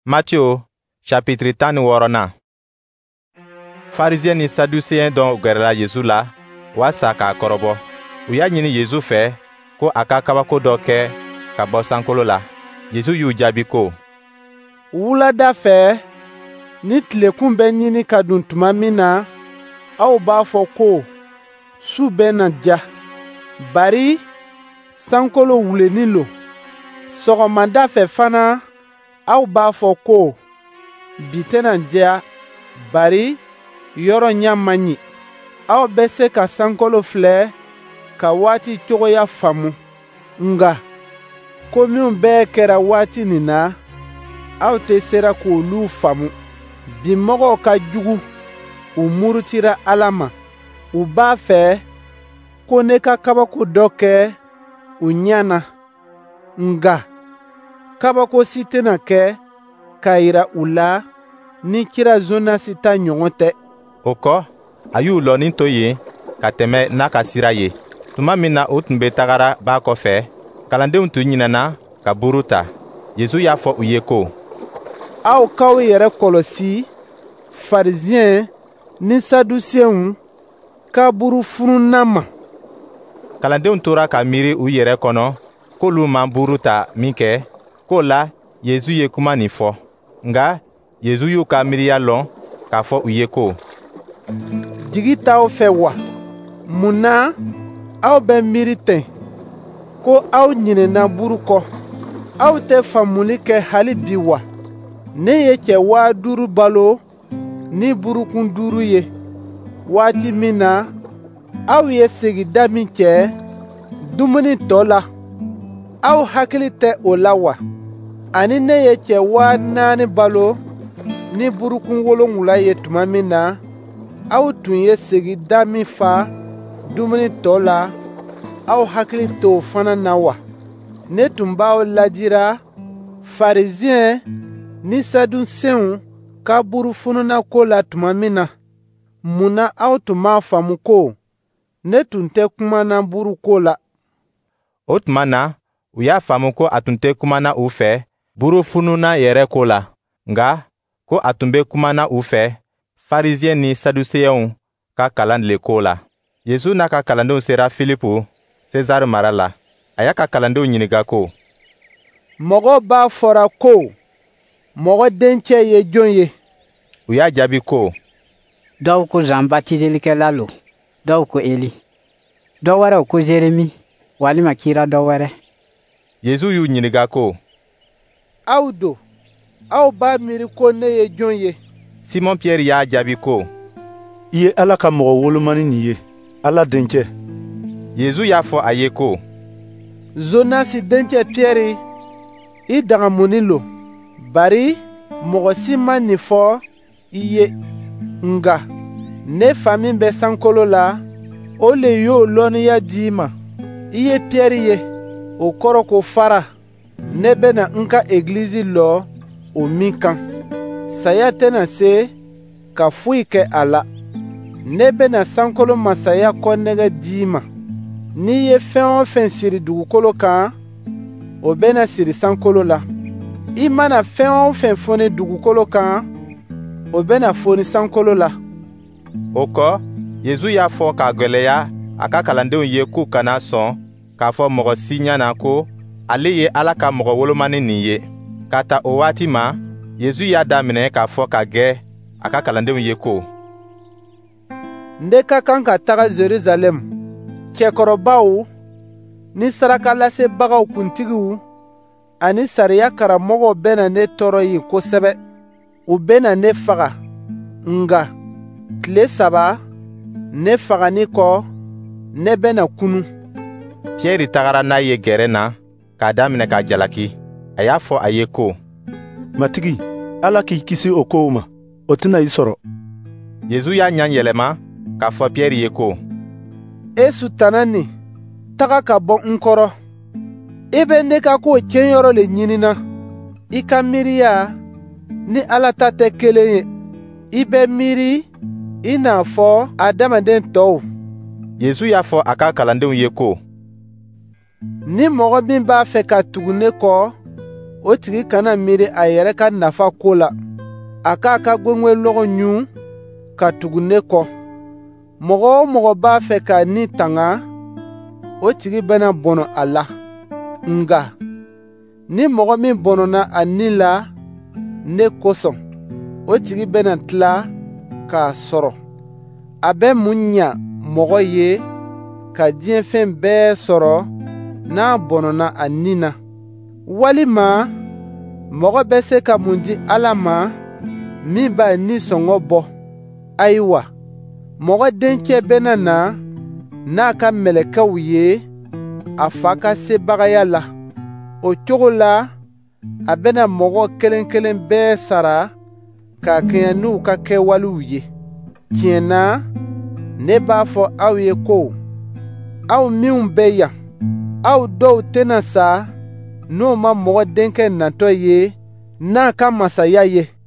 Matthieu chapitre 16. Pharisien ni Sadducéen dɔn gɛrɛla Yesu la walasa k'a kɔrɔbɔ. U y'a ɲini Yesu fɛ ko a ka kabako dɔ kɛ ka bɔ sankolo la. Yesu y'u jaabi ko: Wulada fɛ, ni tilekun bɛ ɲini ka dun tuma min na, aw b'a fɔ ko su bɛna ja. Bari sankolo wulenin lo. Sɔgɔmada fɛ fana, aw b'a fɔ ko bi tɛna jɛ. Bari yɔrɔ ɲa man ɲi. Aw bɛ se ka sankolo filɛ ka waati cogoya faamu. Nga ko minnu bɛɛ kɛra waati nin na, aw tɛ sera k'olu faamu. Bi mɔgɔw ka jugu, u murutira Ala ma. U b'a fɛ ko ne ka kabako dɔ kɛ u ɲɛ na. Nga kabako si tɛna kɛ k'a yira u la ni kira Zonasi ta ɲɔgɔn tɛ. O kɔ, a y'u lɔnin to yen ka tɛmɛ n'a ka sira ye. Tuma min na o tun bɛ tagara baa kɔfɛ, kalandenw tun ɲinɛna ka buru ta. Yesu y'a fɔ u ye ko: Aw k'aw yɛrɛ kɔlɔsi Farisiyɛn ni Sadusiyɛnw ka buru fununan ma. Kalandenw tora ka miiri u yɛrɛ kɔnɔ k'olu ma buru ta min kɛ, k'o la Yesu ye kuma nin fɔ. Nga Yesu y'u ka miiriya lɔn k'a fɔ u ye ko: Jigi t'aw fɛ wa? Mun na aw bɛ miiri ten ko aw ɲinɛna buru kɔ? Aw tɛ faamuli kɛ hali bi wa? Ne ye cɛ 5000 balo ni burukun 5 ye. Waati min na aw ye sigida min kɛ dumuni tɔ la, aw hakili tɛ o la wa? Ani ne ye cɛ 4000 balo ni burukun 7 ye tuma min na, aw tun ye sigida min fa dumuni tɔ la, aw hakili t'o fana na wa? Ne tun b'aw lajira Farisiyɛn ni Sadusiyɛnw ka buru fununako la tuma min na. Mun na aw tun m'a faamu ko ne tun tɛ kumana buruko la? O tuma na, u y'a faamu ko a tun tɛ kumana u fɛ buru fununa yɛrɛ ko la, nga ko a tun bɛ kumana u fɛ Farisiyɛn ni Saduseyɛnw ka kalan le ko la. Yesu n'a ka kalandenw sera Filipu, Sezare mara la. A y'a ka kalandenw ɲininka ko: Mɔgɔ b'a fɔra ko mɔgɔ dencɛ ye jɔn ye? U y'a jaabi ko: Dɔw ko Zan batiselikɛla lo, dɔw ko Eli, dɔ wɛrɛw ko Jeremi, walima kira dɔ wɛrɛ. Yesu y'u ɲininka ko: Aw do, aw b'a miiri ko ne ye jɔn ye? Simɔn Piyɛri y'a jaabi ko: I ye Ala ka mɔgɔ wolomani nin ye, Ala dencɛ. Yesu y'a fɔ a ye ko: Zonasi dencɛ Piyɛri, i dagamuni lo. Bari mɔgɔ si ma nin fɔ i ye. Nga ne fa min bɛ sankolo la, o le y'o lɔnniya d'i ma. I ye Piyɛri ye, o kɔrɔ ko fara. Ne bɛna n ka egilizi lɔ o min kan. Saya tɛna se ka foyi kɛ a la. Ne bɛna sankolo masaya kɔnɛgɛ d'i ma. N'i ye fɛn o fɛn siri dugukolo kan, o bɛna siri sankolo la. I mana fɛn o fɛn foni dugukolo kan, o bɛna foni sankolo la. O kɔ, Yesu y'a fɔ k'a gwɛlɛya a ka kalandenw ye k'u kana sɔn k'a fɔ mɔgɔ si ɲɛna ko ale ye Ala ka mɔgɔ wolomani nin ye. K'a ta o waati ma, Yesu y'a daminɛ k'a fɔ ka gɛn a ka kalandenw ye ko: Ne ka kan ka taga Jerusalem. Cɛkɔrɔbaw ni sarakalasebagaw kuntigiw ani sariya karamɔgɔw bɛna ne tɔɔrɔ yen kosɛbɛ. U bɛna ne faga. Nga tile 3 ne fagani kɔ, ne bɛna kunu. Piyɛri tagara n'a ye gɛrɛn na k'a daminɛ k'a jalaki. A y'a fɔ a ye ko: Matigi, Ala k'i kisi o kow ma, o tɛna i sɔrɔ. Yesu y'a ɲɛ yɛlɛma k'a fɔ Piyɛri ye ko: E sutana nin, taga ka bɔ n kɔrɔ. I bɛ ne ka kow tiɲɛyɔrɔ le ɲinina. I ka miiriya ni Ala ta tɛ kelen ye. I bɛ miiri i n'a fɔ adamaden tɔw. Yesu y'a fɔ a ka kalandenw ye ko: Ni mɔgɔ min b'a fɛ ka tugu ne kɔ, o tigi kana miiri a yɛrɛ ka nafa ko la, a k'a ka gwengwelɔgɔ ɲun ka tugu ne kɔ. Mɔgɔ o mɔgɔ b'a fɛ k'a ni tanga, o tigi bɛna bɔnɔ a la. Nga ni mɔgɔ min bɔnɔna a ni la ne kosɔn, o tigi bɛna tila k'a sɔrɔ. A bɛ mun ɲa mɔgɔ ye ka diɲɛ fɛn bɛɛ sɔrɔ n'a bɔnɔna a ni na? Walima mɔgɔ bɛ se ka mun di Ala ma min b'a ni sɔngɔ bɔ? Ayiwa, mɔgɔ dencɛ bɛna na n'a ka mɛlɛkɛw ye a fa ka sebagaya la. O cogo la, a bɛna mɔgɔ kelen kelen bɛɛ sara k'a kɛɲɛ n'u ka kɛwalew ye. Tiɲɛ na, ne b'a fɔ aw ye ko, aw minw bɛ yan, aw dɔw tɛna sa n'o ma mɔgɔ denkɛ natɔ ye n'a ka masaya ye.